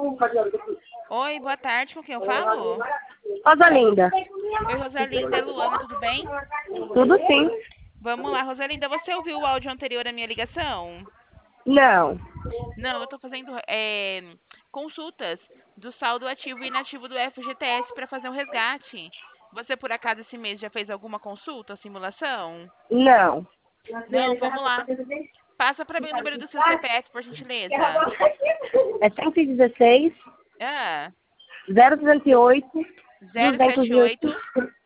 Oi, boa tarde, com quem eu falo? Rosalinda. Oi, Rosalinda, é Luana, tudo bem? Tudo sim? Vamos lá, Rosalinda, você ouviu o áudio anterior à minha ligação? Não. Não, eu estou fazendo consultas do saldo ativo e inativo do FGTS para fazer um resgate. Você, por acaso, esse mês já fez alguma consulta, simulação? Não. Não, vamos lá. Passa para mim o número do seu CPF, por gentileza. É 116 Ah, 038 078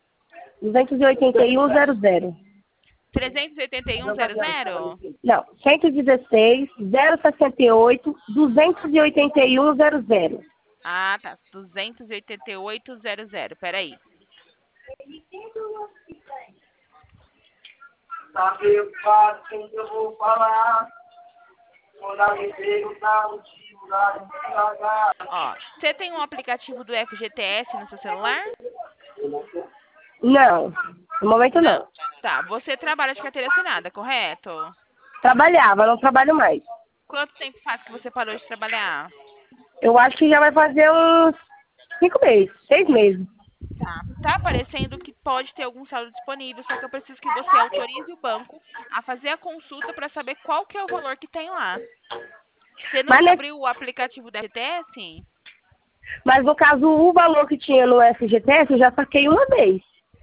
281 00. 38100? Não, 116 068 281 00. Ah, tá. 28800. Peraí. Tá preocupado com o que eu vou falar? Quando alguém perguntar o motivo da devagar. Ó, você tem um aplicativo do FGTS no seu celular? Não, no momento Não. não. Tá. Você trabalha de carteira assinada, correto? Trabalhava, não trabalho mais. Quanto tempo faz que você parou de trabalhar? Eu acho que já vai fazer uns 5 meses, 6 meses. Tá. Tá aparecendo que pode ter algum saldo disponível, só que eu preciso que você autorize o banco a fazer a consulta para saber qual que é o valor que tem lá. Você Mas, nunca abriu o aplicativo da FGTS? mas no caso, o valor que tinha no FGTS, eu já saquei uma vez.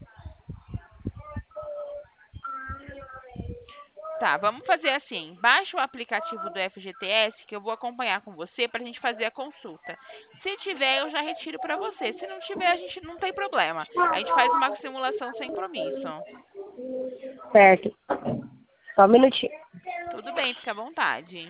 Tá, vamos fazer assim. Baixa o aplicativo do FGTS que eu vou acompanhar com você para a gente fazer a consulta. Se tiver, eu já retiro para você. Se não tiver, a gente não tem problema. A gente faz uma simulação sem compromisso. Certo. Só um minutinho. Tudo bem, fica à vontade.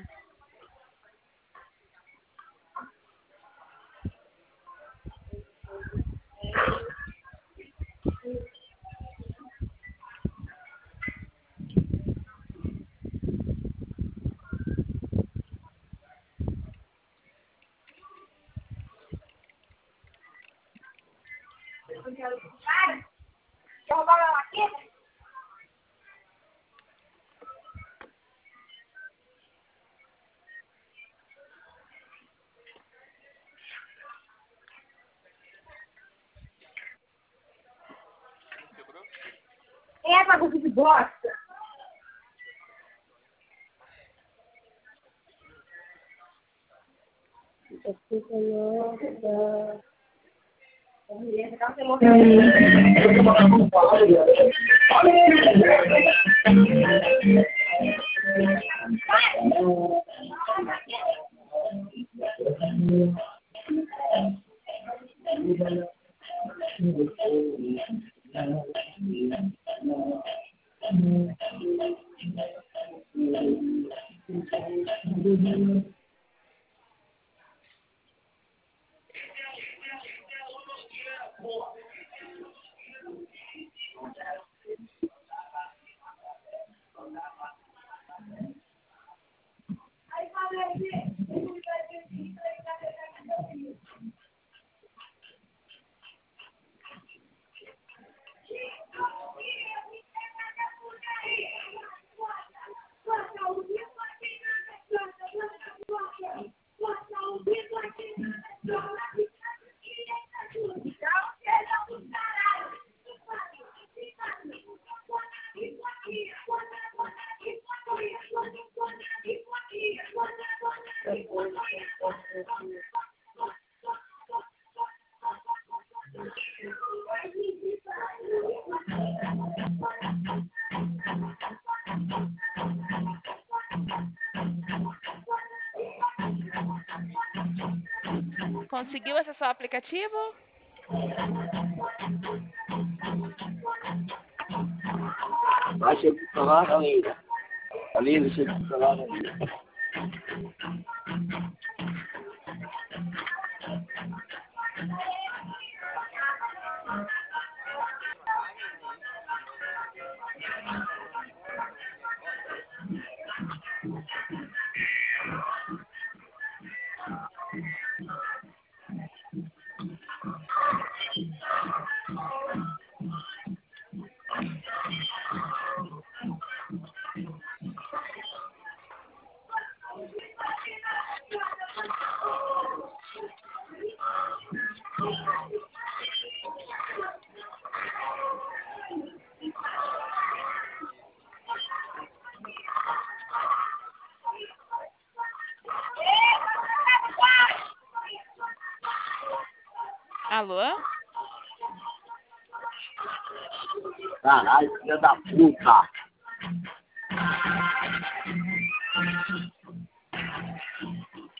É bagulho de bosta. Conseguiu acessar o aplicativo? Vai chegar pro celular, Alinda. Alinda, chega pro celular, Alinda. Alô? Caralho, filha da puta.